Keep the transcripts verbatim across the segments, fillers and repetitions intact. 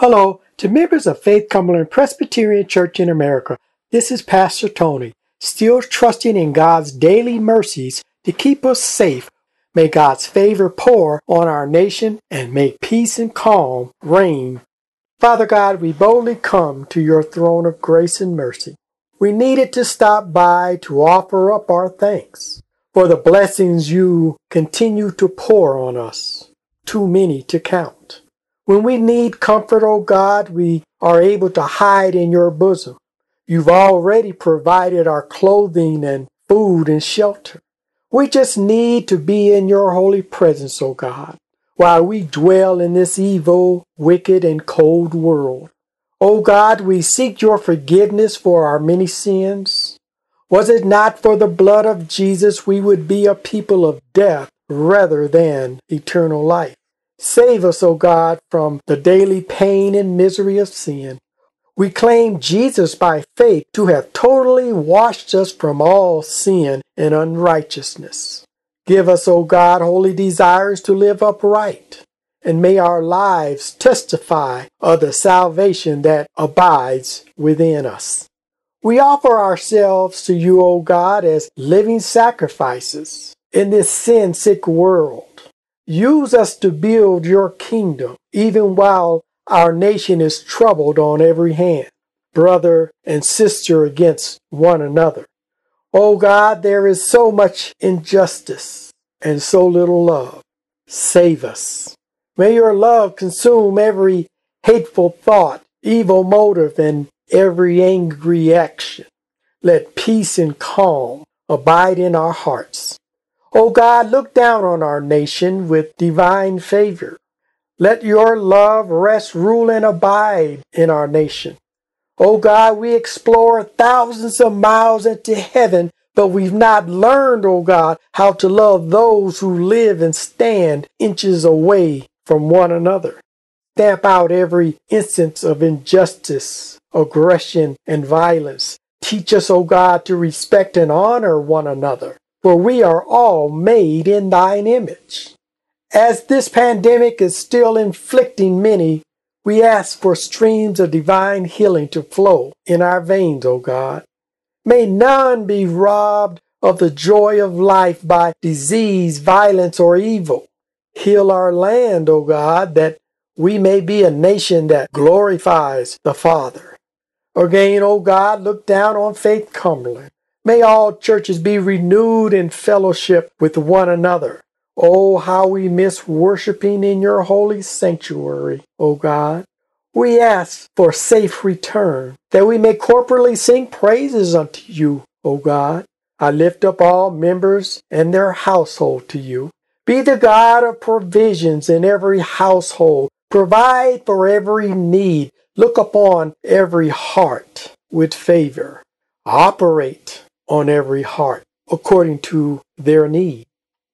Hello to members of Faith Cumberland Presbyterian Church in America. This is Pastor Tony, still trusting in God's daily mercies to keep us safe. May God's favor pour on our nation and may peace and calm reign. Father God, we boldly come to your throne of grace and mercy. We needed to stop by to offer up our thanks for the blessings you continue to pour on us, too many to count. When we need comfort, O God, we are able to hide in your bosom. You've already provided our clothing and food and shelter. We just need to be in your holy presence, O God, while we dwell in this evil, wicked, and cold world. O God, we seek your forgiveness for our many sins. Was it not for the blood of Jesus, we would be a people of death rather than eternal life. Save us, O God, from the daily pain and misery of sin. We claim Jesus by faith to have totally washed us from all sin and unrighteousness. Give us, O God, holy desires to live upright, and may our lives testify of the salvation that abides within us. We offer ourselves to you, O God, as living sacrifices in this sin-sick world. Use us to build your kingdom, even while our nation is troubled on every hand, brother and sister against one another. Oh God, there is so much injustice and so little love. Save us. May your love consume every hateful thought, evil motive, and every angry action. Let peace and calm abide in our hearts. O God, look down on our nation with divine favor. Let your love rest, rule, and abide in our nation. O God, we explore thousands of miles into heaven, but we've not learned, O God, how to love those who live and stand inches away from one another. Stamp out every instance of injustice, aggression, and violence. Teach us, O God, to respect and honor one another, for we are all made in thine image. As this pandemic is still inflicting many, we ask for streams of divine healing to flow in our veins, O God. May none be robbed of the joy of life by disease, violence, or evil. Heal our land, O God, that we may be a nation that glorifies the Father. Again, O God, look down on Faith Cumberland. May all churches be renewed in fellowship with one another. Oh, how we miss worshiping in your holy sanctuary, O God. We ask for safe return, that we may corporately sing praises unto you, O God. I lift up all members and their household to you. Be the God of provisions in every household. Provide for every need. Look upon every heart with favor. Operate on every heart according to their need.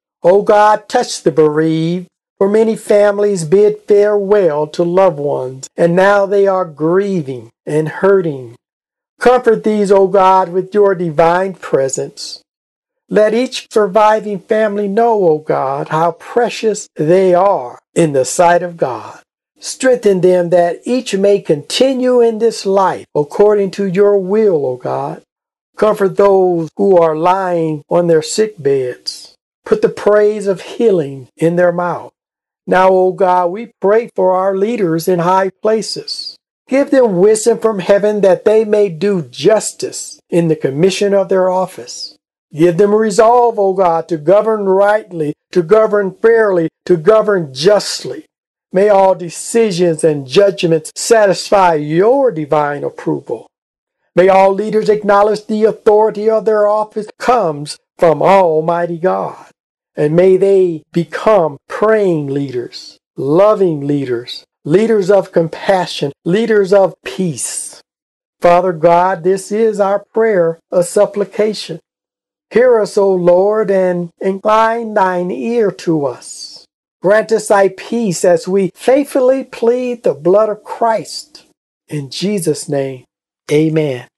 O God, touch the bereaved, for many families bid farewell to loved ones, and now they are grieving and hurting. Comfort these, O God, with your divine presence. Let each surviving family know, O God, how precious they are in the sight of God. Strengthen them that each may continue in this life according to your will, O God. Comfort those who are lying on their sick beds. Put the praise of healing in their mouth. Now, O God, we pray for our leaders in high places. Give them wisdom from heaven that they may do justice in the commission of their office. Give them resolve, O God, to govern rightly, to govern fairly, to govern justly. May all decisions and judgments satisfy your divine approval. May all leaders acknowledge the authority of their office comes from Almighty God. And may they become praying leaders, loving leaders, leaders of compassion, leaders of peace. Father God, this is our prayer, a supplication. Hear us, O Lord, and incline thine ear to us. Grant us thy peace as we faithfully plead the blood of Christ. In Jesus' name, amen.